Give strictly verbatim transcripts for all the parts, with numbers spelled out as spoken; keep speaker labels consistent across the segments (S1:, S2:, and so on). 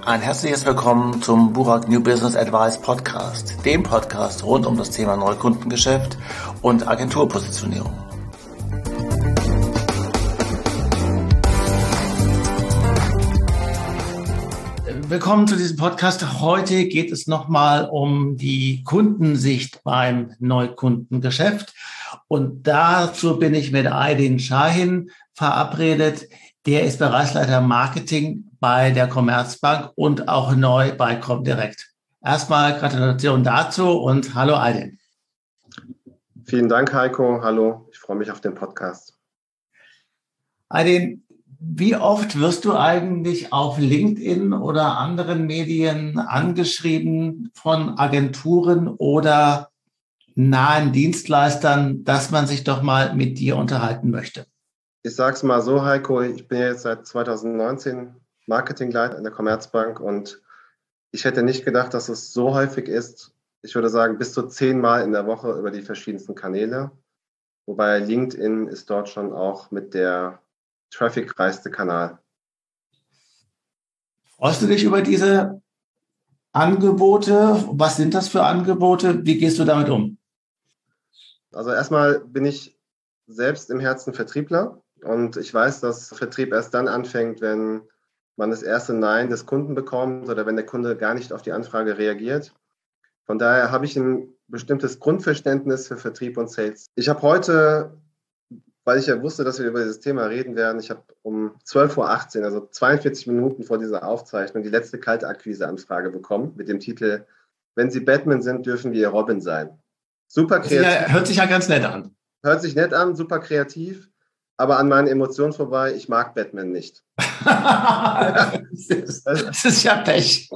S1: Ein herzliches Willkommen zum Burak New Business Advice Podcast, dem Podcast rund um das Thema Neukundengeschäft und Agenturpositionierung. Willkommen zu diesem Podcast. Heute geht es nochmal um die Kundensicht beim Neukundengeschäft. Und dazu bin ich mit Aydin Şahin verabredet. Der ist Bereichsleiter Marketing bei der Commerzbank und auch neu bei Comdirect. Erstmal Gratulation dazu und hallo Aydin.
S2: Vielen Dank, Heiko. Hallo, ich freue mich auf den Podcast.
S1: Aydin, wie oft wirst du eigentlich auf LinkedIn oder anderen Medien angeschrieben von Agenturen oder nahen Dienstleistern, dass man sich doch mal mit dir unterhalten möchte?
S2: Ich sage es mal so, Heiko, ich bin jetzt seit zweitausendneunzehn Marketingleiter in der Commerzbank und ich hätte nicht gedacht, dass es so häufig ist. Ich würde sagen, bis zu zehnmal in der Woche über die verschiedensten Kanäle. Wobei LinkedIn ist dort schon auch mit der trafficreichste Kanal.
S1: Freust du dich über diese Angebote? Was sind das für Angebote? Wie gehst du damit um?
S2: Also erstmal bin ich selbst im Herzen Vertriebler und ich weiß, dass Vertrieb erst dann anfängt, wenn man das erste Nein des Kunden bekommt oder wenn der Kunde gar nicht auf die Anfrage reagiert. Von daher habe ich ein bestimmtes Grundverständnis für Vertrieb und Sales. Ich habe heute, weil ich ja wusste, dass wir über dieses Thema reden werden, ich habe um zwölf Uhr achtzehn, also zweiundvierzig Minuten vor dieser Aufzeichnung, die letzte Kaltakquise-Anfrage bekommen mit dem Titel: Wenn Sie Batman sind, dürfen wir Robin sein. Super kreativ.
S1: Ja, hört sich ja ganz nett an.
S2: Hört sich nett an, super kreativ, aber an meinen Emotionen vorbei. Ich mag Batman nicht.
S1: das, ist, das ist ja Pech.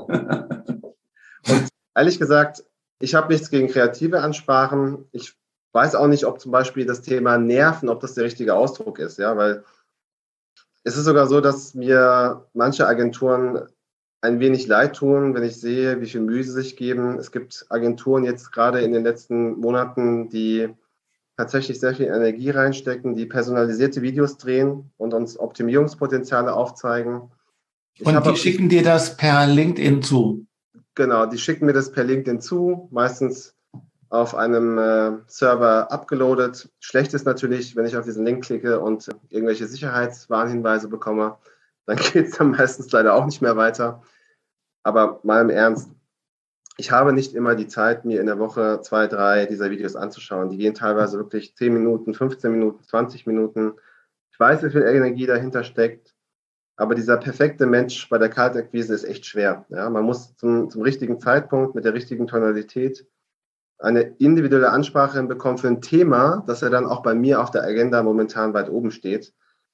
S2: Und ehrlich gesagt, ich habe nichts gegen kreative Ansprachen. Ich weiß auch nicht, ob zum Beispiel das Thema Nerven, ob das der richtige Ausdruck ist, ja, weil es ist sogar so, dass mir manche Agenturen ein wenig leid tun, wenn ich sehe, wie viel Mühe sie sich geben. Es gibt Agenturen jetzt gerade in den letzten Monaten, die tatsächlich sehr viel Energie reinstecken, die personalisierte Videos drehen und uns Optimierungspotenziale aufzeigen. Ich
S1: und die schicken dir das per LinkedIn zu?
S2: Genau, die schicken mir das per LinkedIn zu, meistens auf einem äh, Server abgeloadet. Schlecht ist natürlich, wenn ich auf diesen Link klicke und irgendwelche Sicherheitswarnhinweise bekomme, dann geht es dann meistens leider auch nicht mehr weiter. Aber mal im Ernst, ich habe nicht immer die Zeit, mir in der Woche zwei, drei dieser Videos anzuschauen. Die gehen teilweise wirklich zehn Minuten, fünfzehn Minuten, zwanzig Minuten. Ich weiß, wie viel Energie dahinter steckt, aber dieser perfekte Mensch bei der Kaltakquise ist echt schwer. Ja, man muss zum, zum richtigen Zeitpunkt mit der richtigen Tonalität eine individuelle Ansprache hinbekommen für ein Thema, das ja dann auch bei mir auf der Agenda momentan weit oben steht.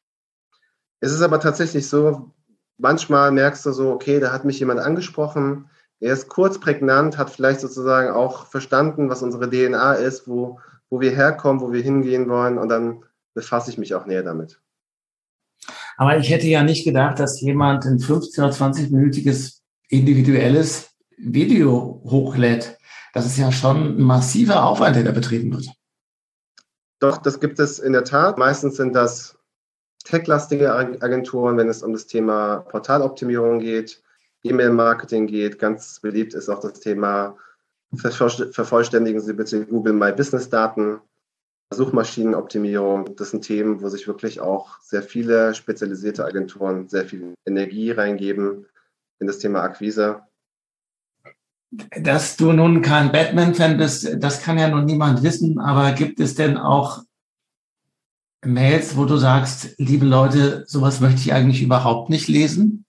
S2: Es ist aber tatsächlich so, manchmal merkst du so, okay, da hat mich jemand angesprochen, er ist kurz prägnant, hat vielleicht sozusagen auch verstanden, was unsere D N A ist, wo, wo wir herkommen, wo wir hingehen wollen, und dann befasse ich mich auch näher damit.
S1: Aber ich hätte ja nicht gedacht, dass jemand ein fünfzehn- oder zwanzig-minütiges individuelles Video hochlädt. Das ist ja schon ein massiver Aufwand, der da betrieben wird.
S2: Doch, das gibt es in der Tat. Meistens sind das techlastige Agenturen, wenn es um das Thema Portaloptimierung geht, E-Mail-Marketing geht. Ganz beliebt ist auch das Thema, vervollständigen Sie bitte Google My Business-Daten, Suchmaschinenoptimierung. Das sind Themen, wo sich wirklich auch sehr viele spezialisierte Agenturen sehr viel Energie reingeben in das Thema Akquise.
S1: Dass du nun kein Batman-Fan bist, das kann ja nun niemand wissen, aber gibt es denn auch Mails, wo du sagst, liebe Leute, sowas möchte ich eigentlich überhaupt nicht lesen?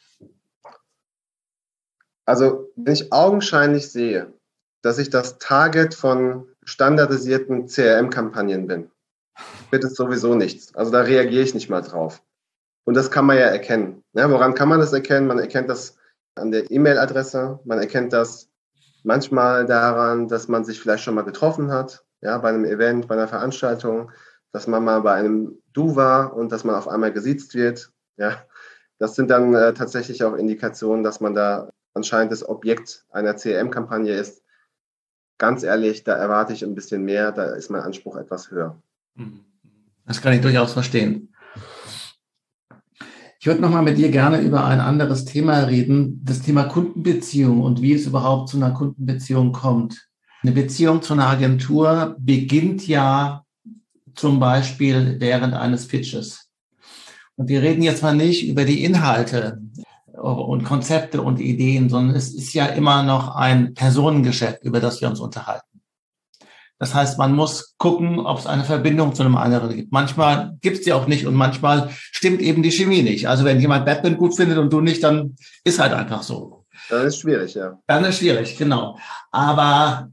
S2: Also, wenn ich augenscheinlich sehe, dass ich das Target von standardisierten C R M-Kampagnen bin, wird es sowieso nichts. Also da reagiere ich nicht mal drauf. Und das kann man ja erkennen. Ja, woran kann man das erkennen? Man erkennt das an der E-Mail-Adresse, man erkennt das manchmal daran, dass man sich vielleicht schon mal getroffen hat, ja, bei einem Event, bei einer Veranstaltung, dass man mal bei einem Du war und dass man auf einmal gesiezt wird. Ja, das sind dann äh, tatsächlich auch Indikationen, dass man da anscheinend das Objekt einer C R M-Kampagne ist. Ganz ehrlich, da erwarte ich ein bisschen mehr, da ist mein Anspruch etwas höher.
S1: Das kann ich durchaus verstehen. Ich Ich würde nochmal mit dir gerne über ein anderes Thema reden, das Thema Kundenbeziehung und wie es überhaupt zu einer Kundenbeziehung kommt. Eine Beziehung zu einer Agentur beginnt ja zum Beispiel während eines Pitches. Und wir reden jetzt mal nicht über die Inhalte und Konzepte und Ideen, sondern es ist ja immer noch ein Personengeschäft, über das wir uns unterhalten. Das heißt, man muss gucken, ob es eine Verbindung zu einem anderen gibt. Manchmal gibt es die auch nicht und manchmal stimmt eben die Chemie nicht. Also wenn jemand Batman gut findet und du nicht, dann ist halt einfach so.
S2: Dann ist schwierig, ja.
S1: Dann ist schwierig, genau. Aber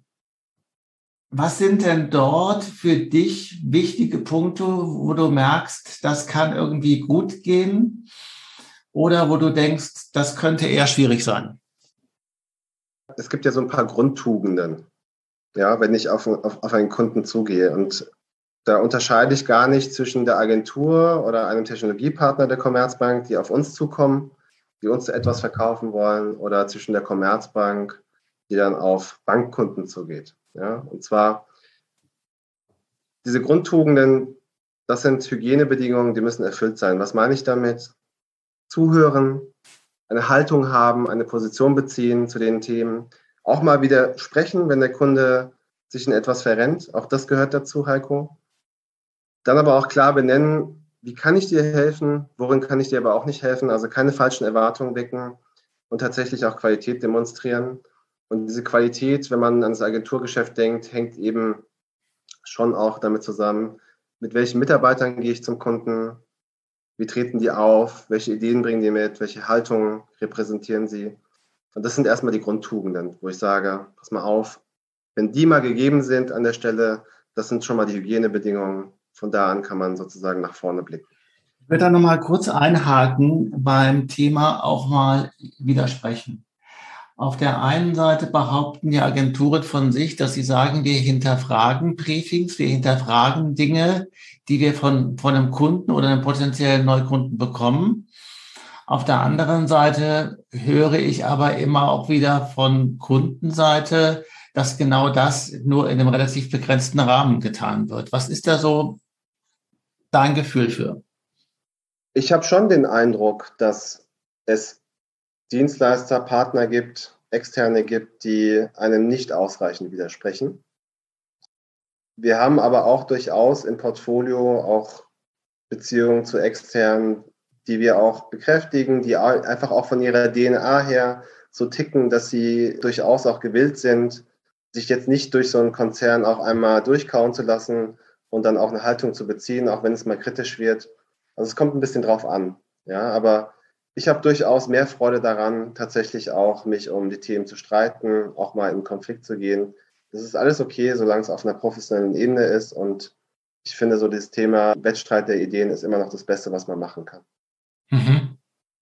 S1: was sind denn dort für dich wichtige Punkte, wo du merkst, das kann irgendwie gut gehen oder wo du denkst, das könnte eher schwierig sein?
S2: Es gibt ja so ein paar Grundtugenden, ja, wenn ich auf, auf, auf einen Kunden zugehe. Und da unterscheide ich gar nicht zwischen der Agentur oder einem Technologiepartner der Commerzbank, die auf uns zukommen, die uns etwas verkaufen wollen, oder zwischen der Commerzbank, die dann auf Bankkunden zugeht. Ja, und zwar diese Grundtugenden, das sind Hygienebedingungen, die müssen erfüllt sein. Was meine ich damit? Zuhören, eine Haltung haben, eine Position beziehen zu den Themen, auch mal wieder sprechen, wenn der Kunde sich in etwas verrennt. Auch das gehört dazu, Heiko. Dann aber auch klar benennen, wie kann ich dir helfen, worin kann ich dir aber auch nicht helfen. Also keine falschen Erwartungen wecken und tatsächlich auch Qualität demonstrieren. Und diese Qualität, wenn man an das Agenturgeschäft denkt, hängt eben schon auch damit zusammen, mit welchen Mitarbeitern gehe ich zum Kunden, wie treten die auf, welche Ideen bringen die mit, welche Haltungen repräsentieren sie. Und das sind erstmal die Grundtugenden, wo ich sage, pass mal auf, wenn die mal gegeben sind an der Stelle, das sind schon mal die Hygienebedingungen. Von da an kann man sozusagen nach vorne blicken.
S1: Ich würde da nochmal kurz einhaken, beim Thema auch mal widersprechen. Auf der einen Seite behaupten die Agenturen von sich, dass sie sagen, wir hinterfragen Briefings, wir hinterfragen Dinge, die wir von, von einem Kunden oder einem potenziellen Neukunden bekommen. Auf der anderen Seite höre ich aber immer auch wieder von Kundenseite, dass genau das nur in einem relativ begrenzten Rahmen getan wird. Was ist da so dein Gefühl für?
S2: Ich habe schon den Eindruck, dass es Dienstleister, Partner gibt, Externe gibt, die einem nicht ausreichend widersprechen. Wir haben aber auch durchaus im Portfolio auch Beziehungen zu Externen, die wir auch bekräftigen, die einfach auch von ihrer D N A her so ticken, dass sie durchaus auch gewillt sind, sich jetzt nicht durch so einen Konzern auch einmal durchkauen zu lassen und dann auch eine Haltung zu beziehen, auch wenn es mal kritisch wird. Also es kommt ein bisschen drauf an, ja, aber ich habe durchaus mehr Freude daran, tatsächlich auch mich um die Themen zu streiten, auch mal in Konflikt zu gehen. Das ist alles okay, solange es auf einer professionellen Ebene ist, und ich finde, so das Thema Wettstreit der Ideen ist immer noch das Beste, was man machen kann.
S1: Mhm.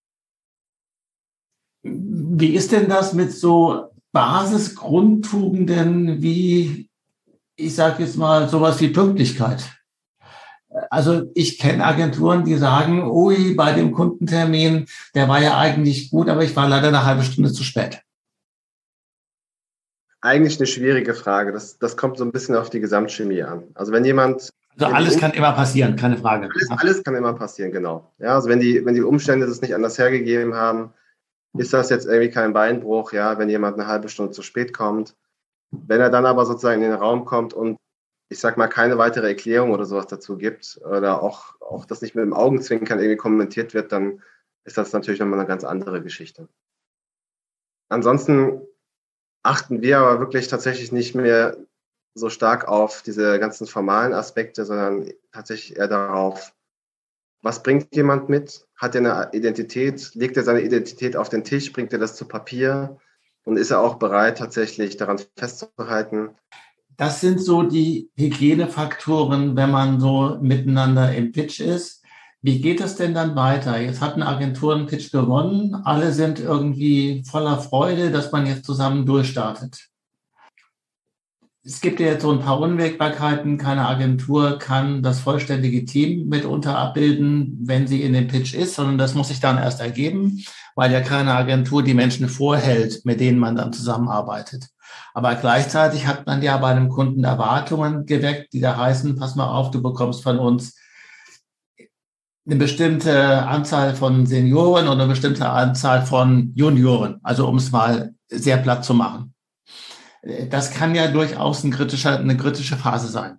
S1: Wie ist denn das mit so Basisgrundtugenden wie, ich sage jetzt mal, sowas wie Pünktlichkeit? Also ich kenne Agenturen, die sagen, ui, bei dem Kundentermin, der war ja eigentlich gut, aber ich war leider eine halbe Stunde zu spät.
S2: Eigentlich eine schwierige Frage. Das, das kommt so ein bisschen auf die Gesamtchemie an. Also wenn jemand...
S1: Also alles kann immer passieren, keine Frage.
S2: Alles, alles kann immer passieren, genau. Ja, also wenn die, wenn die Umstände das nicht anders hergegeben haben, ist das jetzt irgendwie kein Beinbruch, ja, wenn jemand eine halbe Stunde zu spät kommt. Wenn er dann aber sozusagen in den Raum kommt und, ich sag mal, keine weitere Erklärung oder sowas dazu gibt oder auch, auch das nicht mit dem Augenzwinkern irgendwie kommentiert wird, dann ist das natürlich nochmal eine ganz andere Geschichte. Ansonsten achten wir aber wirklich tatsächlich nicht mehr so stark auf diese ganzen formalen Aspekte, sondern tatsächlich eher darauf, was bringt jemand mit? Hat er eine Identität? Legt er seine Identität auf den Tisch? Bringt er das zu Papier? Und ist er auch bereit, tatsächlich daran festzuhalten?
S1: Das sind so die Hygienefaktoren, wenn man so miteinander im Pitch ist. Wie geht es denn dann weiter? Jetzt hat eine Agentur einen Pitch gewonnen. Alle sind irgendwie voller Freude, dass man jetzt zusammen durchstartet. Es gibt ja jetzt so ein paar Unwägbarkeiten. Keine Agentur kann das vollständige Team mitunter abbilden, wenn sie in dem Pitch ist, sondern das muss sich dann erst ergeben, weil ja keine Agentur die Menschen vorhält, mit denen man dann zusammenarbeitet. Aber gleichzeitig hat man ja bei einem Kunden Erwartungen geweckt, die da heißen, pass mal auf, du bekommst von uns eine bestimmte Anzahl von Senioren und eine bestimmte Anzahl von Junioren, also um es mal sehr platt zu machen. Das kann ja durchaus ein kritischer, eine kritische Phase sein.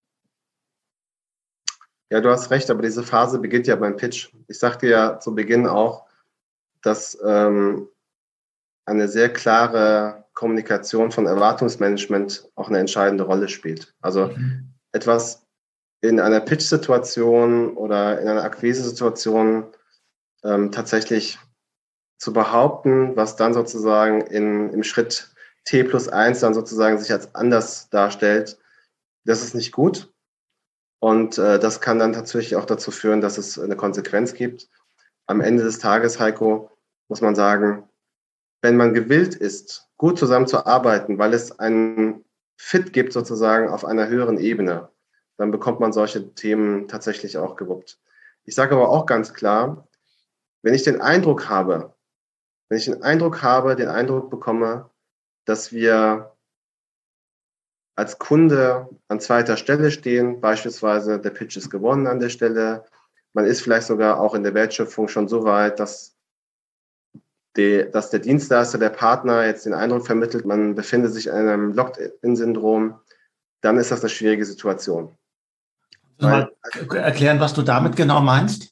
S2: Ja, du hast recht, aber diese Phase beginnt ja beim Pitch. Ich sagte ja zu Beginn auch, dass ähm, eine sehr klare Kommunikation von Erwartungsmanagement auch eine entscheidende Rolle spielt. Also
S1: Mhm.
S2: etwas in einer Pitch-Situation oder in einer Akquise-Situation ähm, tatsächlich zu behaupten, was dann sozusagen in, im Schritt T plus eins dann sozusagen sich als anders darstellt, das ist nicht gut. Und äh, das kann dann tatsächlich auch dazu führen, dass es eine Konsequenz gibt. Am Ende des Tages, Heiko, muss man sagen, wenn man gewillt ist, gut zusammenzuarbeiten, weil es einen Fit gibt sozusagen auf einer höheren Ebene, dann bekommt man solche Themen tatsächlich auch gewuppt. Ich sage aber auch ganz klar, wenn ich den Eindruck habe, wenn ich den Eindruck habe, den Eindruck bekomme, dass wir als Kunde an zweiter Stelle stehen, beispielsweise der Pitch ist gewonnen an der Stelle, man ist vielleicht sogar auch in der Wertschöpfung schon so weit, dass, die, dass der Dienstleister, der Partner jetzt den Eindruck vermittelt, man befindet sich in einem Locked-in-Syndrom, dann ist das eine schwierige Situation.
S1: Mal
S2: Weil
S1: erklären, was du damit genau meinst?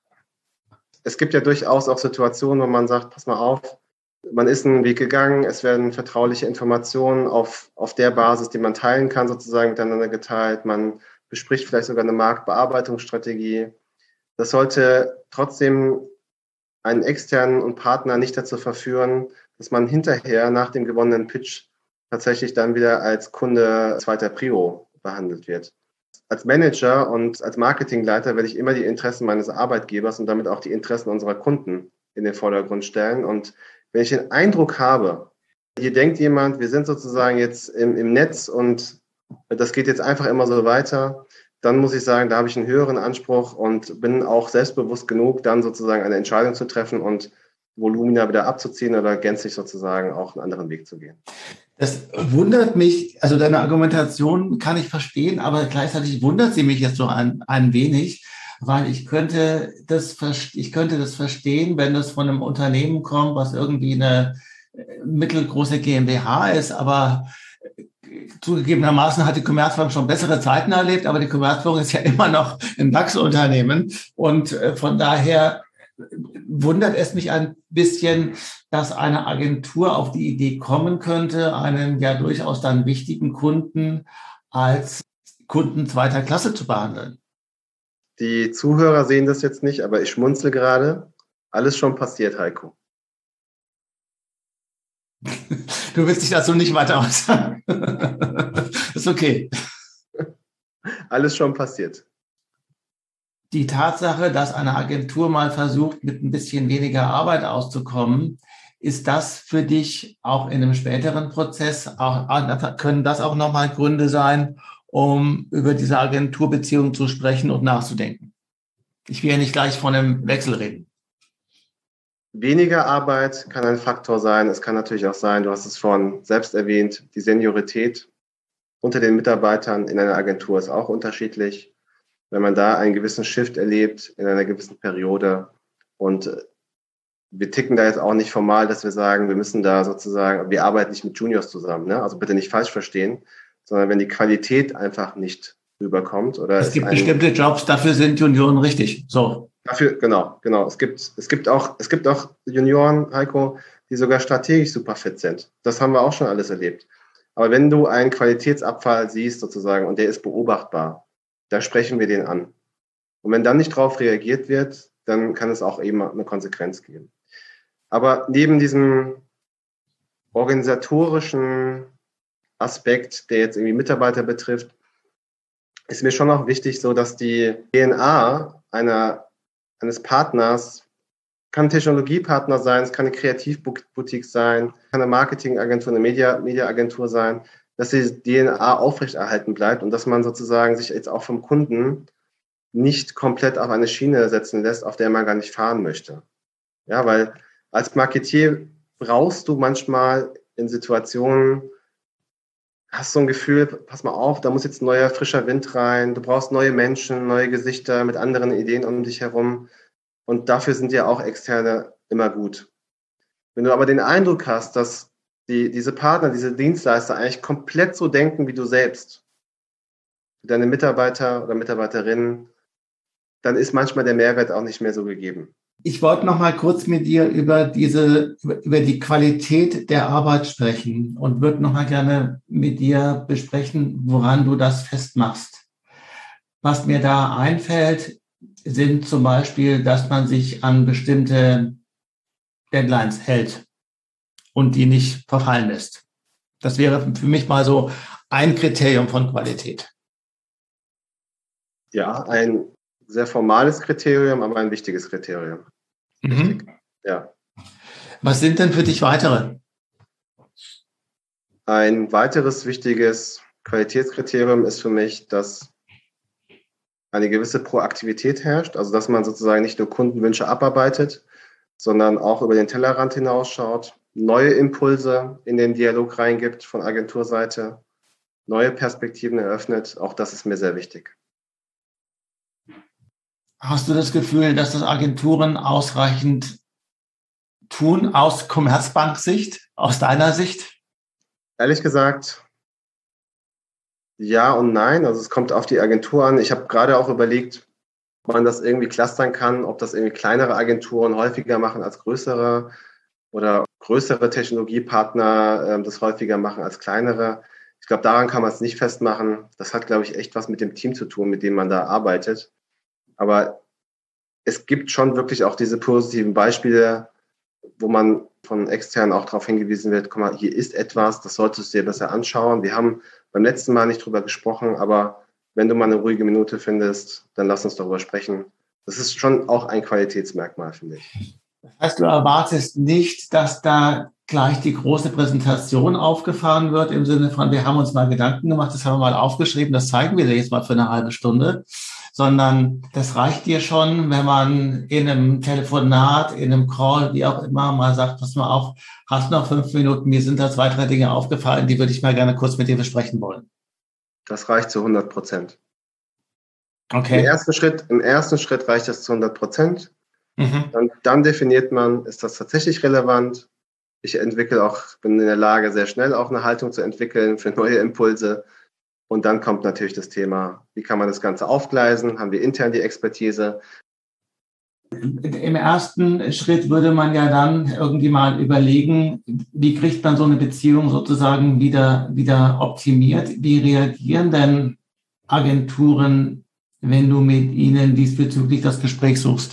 S2: es gibt ja durchaus auch Situationen, wo man sagt, pass mal auf, man ist einen Weg gegangen, es werden vertrauliche Informationen auf, auf der Basis, die man teilen kann, sozusagen miteinander geteilt. Man bespricht vielleicht sogar eine Marktbearbeitungsstrategie. Das sollte trotzdem einen externen und Partner nicht dazu verführen, dass man hinterher nach dem gewonnenen Pitch tatsächlich dann wieder als Kunde zweiter Prio behandelt wird. Als Manager und als Marketingleiter werde ich immer die Interessen meines Arbeitgebers und damit auch die Interessen unserer Kunden in den Vordergrund stellen. Und wenn ich den Eindruck habe, hier denkt jemand, wir sind sozusagen jetzt im, im Netz und das geht jetzt einfach immer so weiter, dann muss ich sagen, da habe ich einen höheren Anspruch und bin auch selbstbewusst genug, dann sozusagen eine Entscheidung zu treffen und Volumina wieder abzuziehen oder gänzlich sozusagen auch einen anderen Weg zu gehen.
S1: Das wundert mich, also deine Argumentation kann ich verstehen, aber gleichzeitig wundert sie mich jetzt so ein, ein wenig, weil ich könnte das, ich könnte das verstehen, wenn das von einem Unternehmen kommt, was irgendwie eine mittelgroße GmbH ist, aber zugegebenermaßen hat die Commerzbank schon bessere Zeiten erlebt, aber die Commerzbank ist ja immer noch ein DAX-Unternehmen und von daher wundert es mich ein bisschen, dass eine Agentur auf die Idee kommen könnte, einen ja durchaus dann wichtigen Kunden als Kunden zweiter Klasse zu behandeln.
S2: Die Zuhörer sehen das jetzt nicht, aber ich schmunzle gerade. Alles schon passiert, Heiko.
S1: Du willst dich dazu nicht weiter äußern. Ist okay.
S2: Alles schon passiert.
S1: Die Tatsache, dass eine Agentur mal versucht, mit ein bisschen weniger Arbeit auszukommen, ist das für dich auch in einem späteren Prozess, auch, können das auch nochmal Gründe sein, um über diese Agenturbeziehung zu sprechen und nachzudenken? Ich will ja nicht gleich von einem Wechsel reden.
S2: Weniger Arbeit kann ein Faktor sein. Es kann natürlich auch sein, du hast es vorhin selbst erwähnt, die Seniorität unter den Mitarbeitern in einer Agentur ist auch unterschiedlich. Wenn man da einen gewissen Shift erlebt in einer gewissen Periode und wir ticken da jetzt auch nicht formal, dass wir sagen, wir müssen da sozusagen, wir arbeiten nicht mit Juniors zusammen, ne? Also bitte nicht falsch verstehen, sondern wenn die Qualität einfach nicht rüberkommt oder
S1: es gibt
S2: ein,
S1: bestimmte Jobs, dafür sind Junioren richtig. So.
S2: Dafür, genau, genau. Es gibt, es gibt auch, es gibt auch Junioren, Heiko, die sogar strategisch super fit sind. Das haben wir auch schon alles erlebt. Aber wenn du einen Qualitätsabfall siehst sozusagen und der ist beobachtbar, da sprechen wir den an. Und wenn dann nicht darauf reagiert wird, dann kann es auch eben eine Konsequenz geben. Aber neben diesem organisatorischen Aspekt, der jetzt irgendwie Mitarbeiter betrifft, ist mir schon auch wichtig, so dass die D N A einer, eines Partners kann Technologiepartner sein, es kann eine Kreativboutique sein, kann eine Marketingagentur, eine Media, Mediaagentur sein, dass die D N A aufrechterhalten bleibt und dass man sozusagen sich jetzt auch vom Kunden nicht komplett auf eine Schiene setzen lässt, auf der man gar nicht fahren möchte. Ja, weil als Marketier brauchst du manchmal in Situationen hast so ein Gefühl, pass mal auf, da muss jetzt neuer, frischer Wind rein, du brauchst neue Menschen, neue Gesichter mit anderen Ideen um dich herum. Und dafür sind ja auch Externe immer gut. Wenn du aber den Eindruck hast, dass die, diese Partner, diese Dienstleister eigentlich komplett so denken wie du selbst, deine Mitarbeiter oder Mitarbeiterinnen, dann ist manchmal der Mehrwert auch nicht mehr so gegeben.
S1: Ich wollte noch mal kurz mit dir über diese, über die Qualität der Arbeit sprechen und würde noch mal gerne mit dir besprechen, woran du das festmachst. Was mir da einfällt, sind zum Beispiel, dass man sich an bestimmte Deadlines hält und die nicht verfallen lässt. Das wäre für mich mal so ein Kriterium von Qualität.
S2: Ja, ein sehr formales Kriterium, aber ein wichtiges Kriterium. Wichtig. Mhm. Ja.
S1: Was sind denn für dich weitere?
S2: Ein weiteres wichtiges Qualitätskriterium ist für mich, dass eine gewisse Proaktivität herrscht, also dass man sozusagen nicht nur Kundenwünsche abarbeitet, sondern auch über den Tellerrand hinausschaut, neue Impulse in den Dialog reingibt von Agenturseite, neue Perspektiven eröffnet. Auch das ist mir sehr wichtig.
S1: Hast du das Gefühl, dass das Agenturen ausreichend tun aus Commerzbank-Sicht, aus deiner Sicht?
S2: Ehrlich gesagt, ja und nein. Also es kommt auf die Agentur an. Ich habe gerade auch überlegt, ob man das irgendwie clustern kann, ob das irgendwie kleinere Agenturen häufiger machen als größere oder größere Technologiepartner äh, das häufiger machen als kleinere. Ich glaube, daran kann man es nicht festmachen. Das hat, glaube ich, echt was mit dem Team zu tun, mit dem man da arbeitet. Aber es gibt schon wirklich auch diese positiven Beispiele, wo man von extern auch darauf hingewiesen wird, guck mal, hier ist etwas, das solltest du dir besser anschauen. Wir haben beim letzten Mal nicht drüber gesprochen, aber wenn du mal eine ruhige Minute findest, dann lass uns darüber sprechen. Das ist schon auch ein Qualitätsmerkmal, finde ich.
S1: Das heißt, du erwartest nicht, dass da gleich die große Präsentation aufgefahren wird, im Sinne von, wir haben uns mal Gedanken gemacht, das haben wir mal aufgeschrieben, das zeigen wir dir jetzt mal für eine halbe Stunde, sondern das reicht dir schon, wenn man in einem Telefonat, in einem Call, wie auch immer, mal sagt, pass mal auf, hast noch fünf Minuten, mir sind da zwei, drei Dinge aufgefallen, die würde ich mal gerne kurz mit dir besprechen wollen.
S2: Das reicht zu hundert Prozent.
S1: Okay.
S2: Im ersten Schritt, im ersten Schritt reicht das zu hundert Prozent. Mhm. Dann, dann definiert man, ist das tatsächlich relevant? Ich entwickle auch, bin in der Lage, sehr schnell auch eine Haltung zu entwickeln für neue Impulse. Und dann kommt natürlich das Thema, wie kann man das Ganze aufgleisen? Haben wir intern die Expertise?
S1: Im ersten Schritt würde man ja dann irgendwie mal überlegen, wie kriegt man so eine Beziehung sozusagen wieder, wieder optimiert? Wie reagieren denn Agenturen, wenn du mit ihnen diesbezüglich das Gespräch suchst?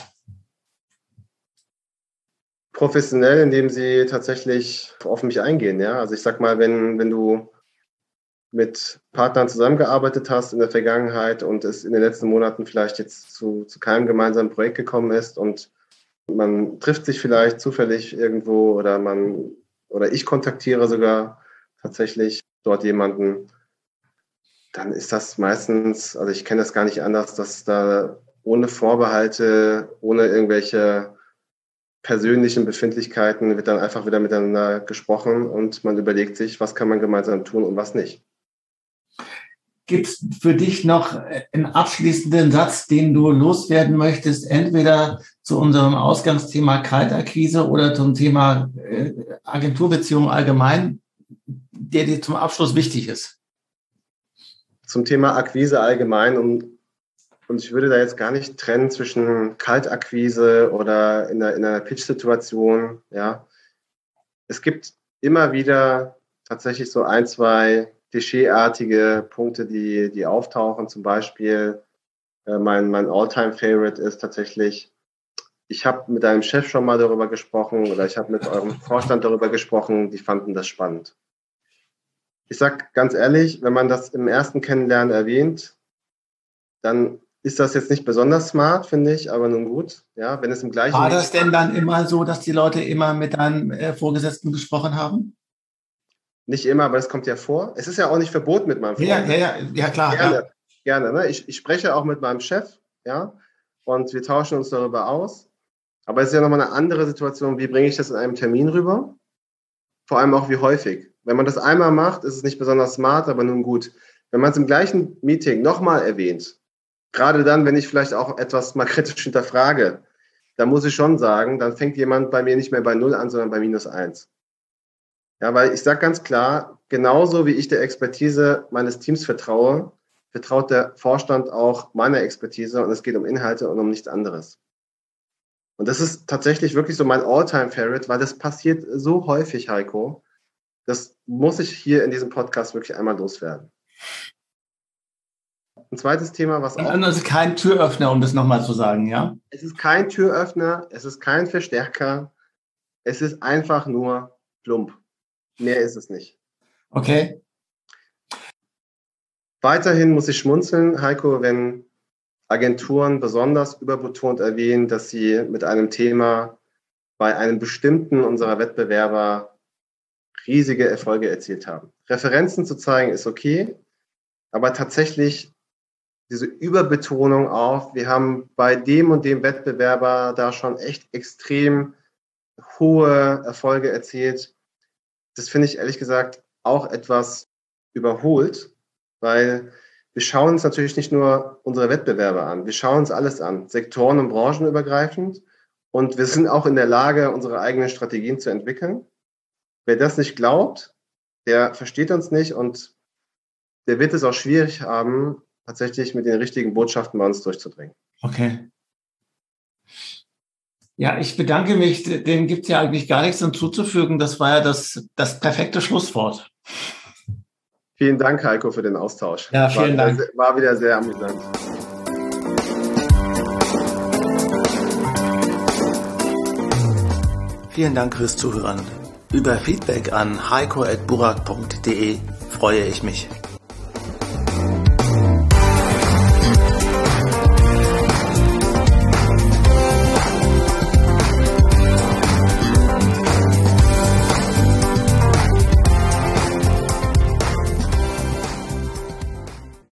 S2: Professionell, indem sie tatsächlich auf mich eingehen. Ja? Also ich sag mal, wenn, wenn du mit Partnern zusammengearbeitet hast in der Vergangenheit und es in den letzten Monaten vielleicht jetzt zu, zu keinem gemeinsamen Projekt gekommen ist und man trifft sich vielleicht zufällig irgendwo oder man oder ich kontaktiere sogar tatsächlich dort jemanden, dann ist das meistens, also ich kenne das gar nicht anders, dass da ohne Vorbehalte, ohne irgendwelche persönlichen Befindlichkeiten wird dann einfach wieder miteinander gesprochen und man überlegt sich, was kann man gemeinsam tun und was nicht.
S1: Gibt es für dich noch einen abschließenden Satz, den du loswerden möchtest, entweder zu unserem Ausgangsthema Kaltakquise oder zum Thema Agenturbeziehungen allgemein, der dir zum Abschluss wichtig ist?
S2: Zum Thema Akquise allgemein und, und ich würde da jetzt gar nicht trennen zwischen Kaltakquise oder in einer, in einer Pitch-Situation. Ja. Es gibt immer wieder tatsächlich so ein, zwei klischeeartige Punkte, die, die auftauchen. Zum Beispiel äh, mein, mein All-Time-Favorite ist tatsächlich, ich habe mit deinem Chef schon mal darüber gesprochen oder ich habe mit eurem Vorstand darüber gesprochen, die fanden das spannend. Ich sage ganz ehrlich, wenn man das im ersten Kennenlernen erwähnt, dann ist das jetzt nicht besonders smart, finde ich, aber nun gut. Ja, wenn es im gleichen
S1: War das denn dann immer so, dass die Leute immer mit deinem äh, Vorgesetzten gesprochen haben?
S2: Nicht immer, aber es kommt ja vor. Es ist ja auch nicht verboten mit meinem Freund.
S1: Ja, ja, ja, ja, klar.
S2: Gerne,
S1: ja.
S2: gerne. Ne? Ich, ich spreche auch mit meinem Chef, ja, und wir tauschen uns darüber aus. Aber es ist ja nochmal eine andere Situation. Wie bringe ich das in einem Termin rüber? Vor allem auch wie häufig. Wenn man das einmal macht, ist es nicht besonders smart, aber nun gut. Wenn man es im gleichen Meeting nochmal erwähnt, gerade dann, wenn ich vielleicht auch etwas mal kritisch hinterfrage, dann muss ich schon sagen, dann fängt jemand bei mir nicht mehr bei null an, sondern bei minus eins. Ja, weil ich sage ganz klar, genauso wie ich der Expertise meines Teams vertraue, vertraut der Vorstand auch meiner Expertise und es geht um Inhalte und um nichts anderes. Und das ist tatsächlich wirklich so mein All-Time-Favorite, weil das passiert so häufig, Heiko. Das muss ich hier in diesem Podcast wirklich einmal loswerden. Ein zweites Thema, was auch...
S1: Und das ist kein Türöffner, um das nochmal zu sagen, ja?
S2: Es ist kein Türöffner, es ist kein Verstärker, es ist einfach nur plump. Mehr ist es nicht.
S1: Okay.
S2: Weiterhin muss ich schmunzeln, Heiko, wenn Agenturen besonders überbetont erwähnen, dass sie mit einem Thema bei einem bestimmten unserer Wettbewerber riesige Erfolge erzielt haben. Referenzen zu zeigen ist okay, aber tatsächlich diese Überbetonung auf, wir haben bei dem und dem Wettbewerber da schon echt extrem hohe Erfolge erzielt. Das finde ich ehrlich gesagt auch etwas überholt, weil wir schauen uns natürlich nicht nur unsere Wettbewerber an, wir schauen uns alles an, sektoren- und branchenübergreifend, und wir sind auch in der Lage, unsere eigenen Strategien zu entwickeln. Wer das nicht glaubt, der versteht uns nicht und der wird es auch schwierig haben, tatsächlich mit den richtigen Botschaften bei uns durchzudringen.
S1: Okay. Ja, ich bedanke mich. Dem gibt es ja eigentlich gar nichts hinzuzufügen. Das war ja das, das perfekte Schlusswort.
S2: Vielen Dank, Heiko, für den Austausch.
S1: Ja, vielen
S2: war
S1: Dank.
S2: Wieder, war wieder sehr amüsant.
S1: Vielen Dank fürs Zuhören. Über Feedback an heiko at burak punkt de freue ich mich.